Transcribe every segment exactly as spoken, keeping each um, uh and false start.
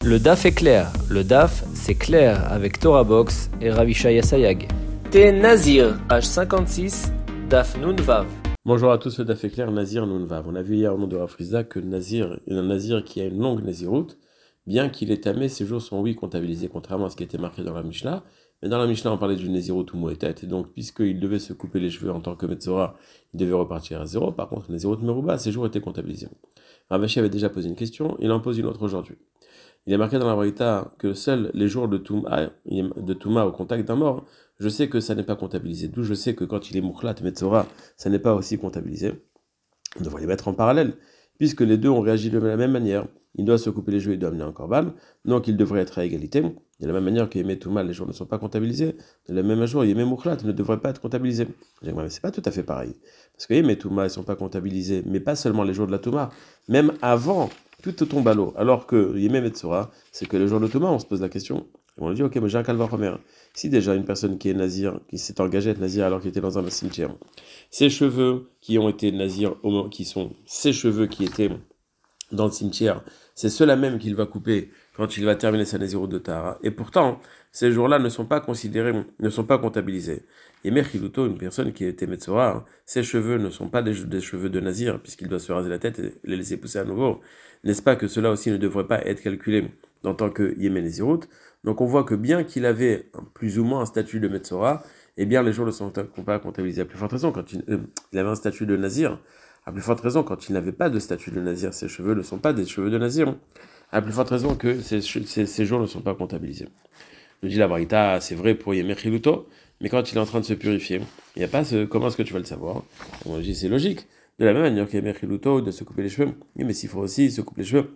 Le D A F est clair. Le D A F, c'est clair avec Torah Box et Ravishaya Sayag. T'es Nazir, page cinquante-six, D A F Nun Vav. Bonjour à tous, le D A F est clair, Nazir Nun Vav. On a vu hier au nom de Rav Frizda que Nazir, un Nazir qui a une longue Naziroute, bien qu'il est tamé, ses jours sont oui comptabilisés, contrairement à ce qui était marqué dans la Mishnah. Mais dans la Mishnah, on parlait d'une Naziroute ou Moetet, et donc puisqu'il devait se couper les cheveux en tant que Metzora, il devait repartir à zéro. Par contre, Naziroute Meruba, ses jours étaient comptabilisés. Rav Ashi avait déjà posé une question, il en pose une autre aujourd'hui. Il est marqué dans la Braïta que seuls les jours de Touma, de Touma au contact d'un mort, je sais que ça n'est pas comptabilisé. D'où je sais que quand il est Moukhlat, Metzora, ça n'est pas aussi comptabilisé. On devrait les mettre en parallèle, puisque les deux ont réagi de la même manière. Il doit se couper les cheveux, il doit amener un korban, donc il devrait être à égalité. De la même manière que Yemé Touma, les jours ne sont pas comptabilisés, de la même jour, Yemé Moukhlat ne devrait pas être comptabilisé. Je dis, mais c'est pas tout à fait pareil. Parce que Yemé Touma, ils ne sont pas comptabilisés, mais pas seulement les jours de la Touma, même avant. Tout tombe à l'eau. Alors que Yemé Metzora, c'est que le jour de Touma, on se pose la question. Et on lui dit, ok, mais j'ai un calva romer. Si déjà une personne qui est nazir, qui s'est engagée à être nazir alors qu'il était dans un cimetière, ses cheveux qui ont été nazir, qui sont ses cheveux qui étaient dans le cimetière, c'est ceux-là même qu'il va couper quand il va terminer sa naziroute de Tahara. Et pourtant, ces jours-là ne sont pas considérés, ne sont pas comptabilisés. Yemé Chiluto, une personne qui était Metzora, hein, ses cheveux ne sont pas des, des cheveux de nazir, puisqu'il doit se raser la tête et les laisser pousser à nouveau. N'est-ce pas que cela aussi ne devrait pas être calculé en tant que Yemé Naziroute? Donc on voit que bien qu'il avait plus ou moins un statut de Metzora, eh bien les jours ne sont pas comptabilisés. À plus forte raison, quand il, euh, il avait un statut de nazir, à plus forte raison, quand il n'avait pas de statut de nazir, ses cheveux ne sont pas des cheveux de nazir. À plus forte raison que ces, ces, ces jours ne sont pas comptabilisés. Nous dit la Braïta, c'est vrai pour Yemé Chiluto, mais quand il est en train de se purifier, il n'y a pas ce, comment est-ce que tu vas le savoir? On dit c'est logique. De la même manière que Yemé Chiluto, de se couper les cheveux, oui, mais s'il faut aussi se couper les cheveux.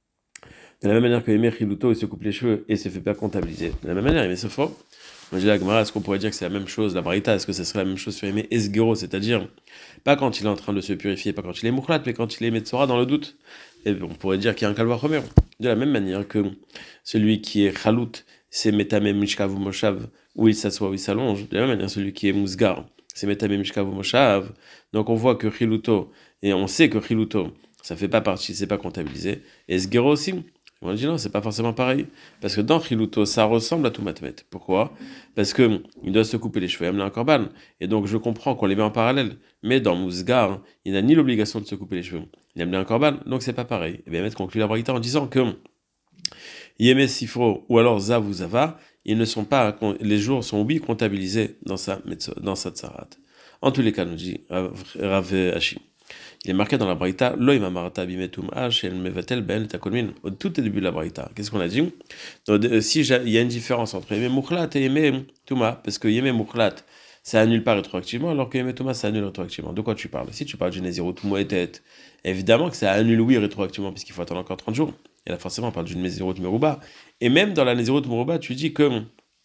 De la même manière que Yemé Chiluto, il se coupe les cheveux et se fait pas comptabiliser. De la même manière, Yemé Sofo, on dit la Gemara, est-ce qu'on pourrait dire que c'est la même chose, la Braïta, est-ce que ça serait la même chose sur Yemé Esgero, c'est-à-dire, pas quand il est en train de se purifier, pas quand il est Moukhlat, mais quand il est Metzora dans le doute. Et on pourrait dire qu'il y a un calva romer. De la même manière que celui qui est Chalout, c'est Metame Mishkav ou Moshav, où il s'assoit, où il s'allonge. De la même manière, celui qui est Mousgar, c'est Metame Mishkav ou Moshav. Donc on voit que Chiluto, et on sait que Chiluto, ça fait pas partie, c'est pas comptabilisé. Et Sgero aussi. On dit non, c'est pas forcément pareil. Parce que dans Chiluto, ça ressemble à Toumatmet. Pourquoi? Parce que il doit se couper les cheveux et amener un korban. Et donc je comprends qu'on les met en parallèle. Mais dans Mousgar, il n'a ni l'obligation de se couper les cheveux, il a amené un korban, donc c'est pas pareil. Et bien, mettre conclut la Braïta en disant que Yemé Sifro ou alors Zav ou Zava, ils ne sont pas, les jours sont oui comptabilisés dans sa, dans sa tsarat. En tous les cas, nous dit Rav Ashi. Il est marqué dans la Braïta, Lo imamarata bimetum h el mevatel ben takolmin. Au tout début de la Braïta. Qu'est-ce qu'on a dit? Donc, si il y a une différence entre Yemé Moukhlat et Yemé Touma, parce que Yemé Moukhlat, ça annule pas rétroactivement, alors que Yemé Touma, ça annule rétroactivement. De quoi tu parles? Si tu parles du Naziroute Moetet, évidemment que ça annule oui rétroactivement, puisqu'il faut attendre encore trente jours. Et là, forcément, on parle d'une Naziroute Meruba. Et même dans la Naziroute Meruba, tu dis que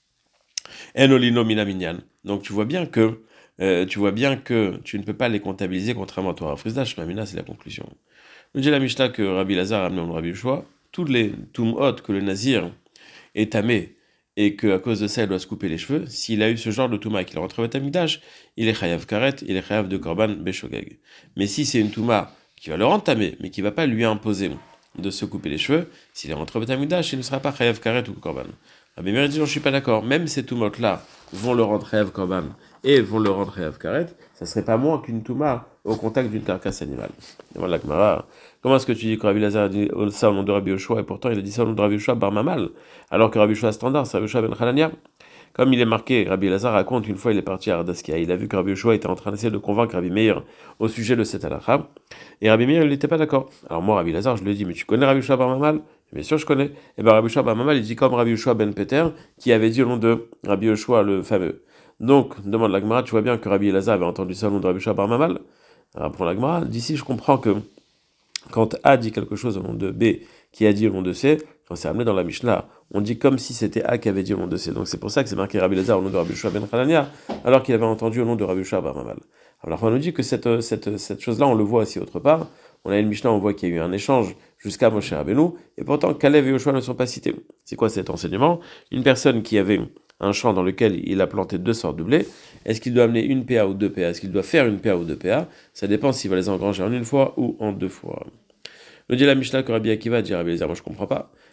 Enolino Minaminyan. Donc tu vois bien que Euh, tu vois bien que tu ne peux pas les comptabiliser contrairement à toi. Frizda, Shmamina, c'est la conclusion. Nous dit la Mishnah que Rabbi Lazar a amené au Rabbi Yoshua, toutes les tum'ot que le nazir est tamé et qu'à cause de ça il doit se couper les cheveux, s'il a eu ce genre de touma et qu'il rentre au Tamikdash, il est chayav karet, il est chayav de korban beshogeg. Mais si c'est une touma qui va le rendre tamé, mais qui ne va pas lui imposer de se couper les cheveux, s'il est rentré au Tamikdash, il ne sera pas chayav karet ou korban. Rabbi Meir dit, non, je suis pas d'accord. Même ces tumot-là vont le rendre chayav korban et vont le rendre chayav karet, ça serait pas moins qu'une touma au contact d'une carcasse animale. Demande la Gemara, comment est-ce que tu dis que Rabbi Lazar a dit ça au nom de Rabbi Yoshua et pourtant il a dit ça au nom de Rabbi Yoshua bar Mamal, alors que Rabbi Yoshua standard, c'est Rabbi Yoshua ben Hanania. Comme il est marqué, Rabbi Lazar raconte une fois il est parti à Ardaskia, il a vu que Rabbi Yoshua était en train d'essayer de convaincre Rabbi Meir au sujet de cette halakha, et Rabbi Meir il n'était pas d'accord. Alors moi Rabbi Lazar je lui ai dit, mais tu connais Rabbi Yoshua bar Mamal? Bien sûr, je connais. Et bien, Rabbi Yoshua bar Mamal, il dit comme Rabbi Yoshua ben Peter, qui avait dit au nom de Rabbi Yoshua le fameux. Donc, demande la Gemara, tu vois bien que Rabbi Elazar avait entendu ça au nom de Rabbi Yoshua bar Mamal. Alors, prends la Gemara. D'ici, je comprends que quand A dit quelque chose au nom de B, qui a dit au nom de C, quand c'est amené dans la Mishnah, on dit comme si c'était A qui avait dit au nom de C. Donc, c'est pour ça que c'est marqué Rabbi Elazar au nom de Rabbi Yoshua ben Hanania, alors qu'il avait entendu au nom de Rabbi Yoshua bar Mamal. Alors, on nous dit que cette, cette, cette chose-là, on le voit aussi autre part. On a une Mishnah, on voit qu'il y a eu un échange jusqu'à Moshe Rabbeinu, et pourtant Kalev et Yoshua ne sont pas cités. C'est quoi cet enseignement? Une personne qui avait un champ dans lequel il a planté deux sortes de blé, est-ce qu'il doit amener une P A ou deux P A? Est-ce qu'il doit faire une P A ou deux P A? Ça dépend s'il va les engranger en une fois ou en deux fois. Nous dit la Mishnah que Rabbi Akiva dit Rabbi Elazar, moi je comprends pas.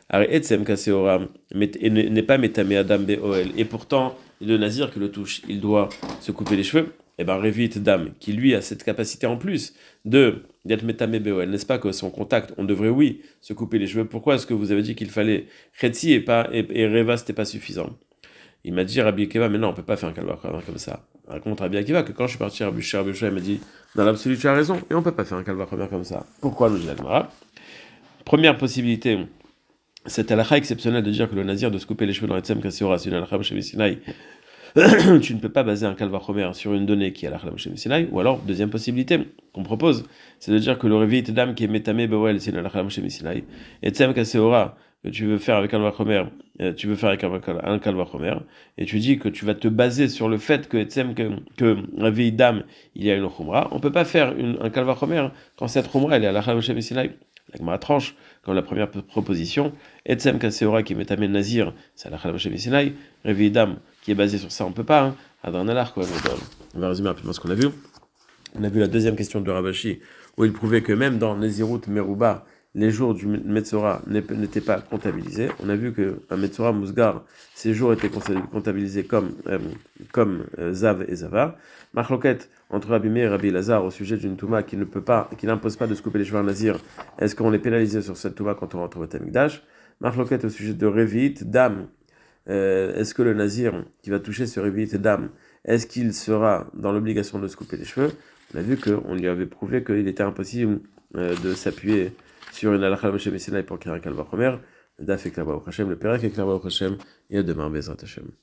Etsem Kaseora n'est pas Metame Adam Be'oel. Et pourtant, le nazir qui le touche, il doit se couper les cheveux. Et bien, Revit Dam, qui lui a cette capacité en plus de d'être Metame Be'oel, n'est-ce pas que son contact, on devrait, oui, se couper les cheveux. Pourquoi est-ce que vous avez dit qu'il fallait Chetzi et, pas, et, et Reva, c'était pas suffisant? Il m'a dit, Rabbi Akiva, mais non, on peut pas faire un calvar comme ça. Raconte Rabbi Akiva que quand je suis parti à Rabbi Shua, il m'a dit, dans l'absolu, tu as raison, et on peut pas faire un calvar comme ça. Pourquoi, nous dit l'Agmara? Première possibilité, c'est à halakha exceptionnelle de dire que le nazir de se couper les cheveux dans Etsem Kaseora, c'est une halakha Moshe Sinai. Tu ne peux pas baser un calvar chomer sur une donnée qui est halakha Moshe Sinai. Ou alors, deuxième possibilité qu'on propose, c'est de dire que le Revit Dam qui est Metame Be'oel, c'est une halakha Moshe Sinai. Etsem Kaseora, que tu veux faire avec un calvar chomer, tu veux faire avec un calvar chomer, et tu dis que tu vas te baser sur le fait que Etsem, que, que Revit Dam, il y a une chumra. On peut pas faire une, un calvar chomer quand cette chumra, elle est halakha Moshe Sinai. La Gemara tranche, comme la première proposition, Etsem Kaseora qui est Metame Nazir, c'est la Moshe Sinai, Revi Dam qui est basé sur ça, on peut pas, hein, Adran Alar, quoi. On va résumer rapidement ce qu'on a vu. On a vu la deuxième question de Rabashi, où il prouvait que même dans Nezirut Meruba, les jours du Metzora n'étaient pas comptabilisés. On a vu qu'un Metzora Mousgar, ces jours étaient comptabilisés comme, euh, comme euh, Zav et Zavar. Marloquette entre Rabbi Meir et Rabbi Lazar au sujet d'une Touma qui ne peut pas, qui n'impose pas de se couper les cheveux à Nazir. Est-ce qu'on est pénalisé sur cette Touma quand on rentre au Tamikdash? Marloquette au sujet de Revit, Dam. Euh, est-ce que le Nazir qui va toucher ce Revit Dam, est-ce qu'il sera dans l'obligation de se couper les cheveux? On a vu qu'on lui avait prouvé qu'il était impossible euh, de s'appuyer sur une halakha Moshe Sinai pour créer un calvar chomer. Daf et Klava au Hashem, le Perek et Klava au Hashem, et à demain, Bezrat Hashem.